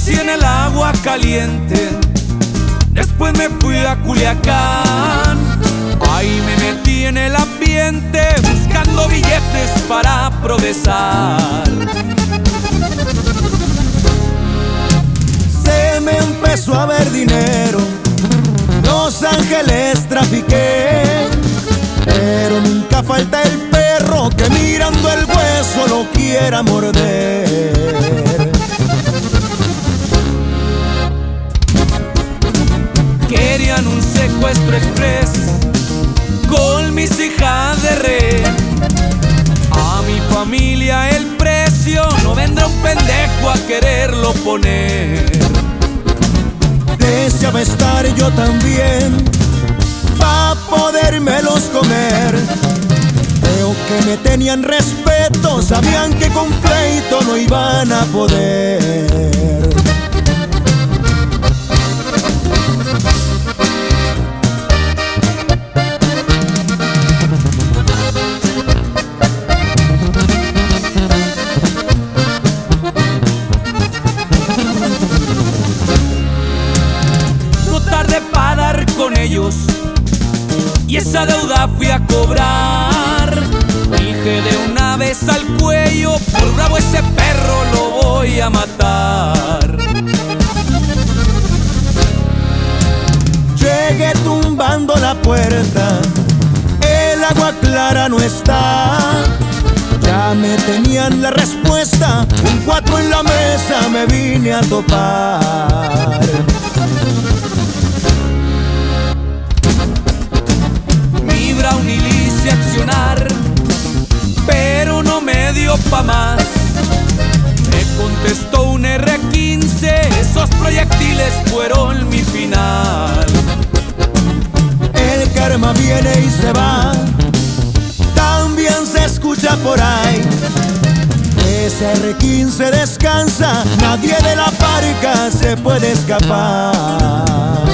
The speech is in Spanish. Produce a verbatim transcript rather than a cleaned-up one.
nací en el agua caliente, después me fui a Culiacán. Ahí me metí en el ambiente, buscando billetes para progresar. Se me empezó a ver dinero, Los Ángeles trafiqué, pero nunca falta el perro que mirando el hueso lo quiera morder. Querían un secuestro express con mis hijas de red. A mi familia el precio, no vendrá un pendejo a quererlo poner. Deseaba estar yo también pa' podérmelos comer. Creo que me tenían respeto, sabían que con pleito no iban a poder. Para dar con ellos y esa deuda fui a cobrar. Dije de una vez al cuello, por bravo ese perro lo voy a matar. Llegué tumbando la puerta, el agua clara no está. Ya me tenían la respuesta, un cuatro en la mesa me vine a topar. Brownie hice accionar, pero no me dio pa' más. Me contestó un erre quince, esos proyectiles fueron mi final. El karma viene y se va, también se escucha por ahí. Ese erre quince descansa, nadie de la parca se puede escapar.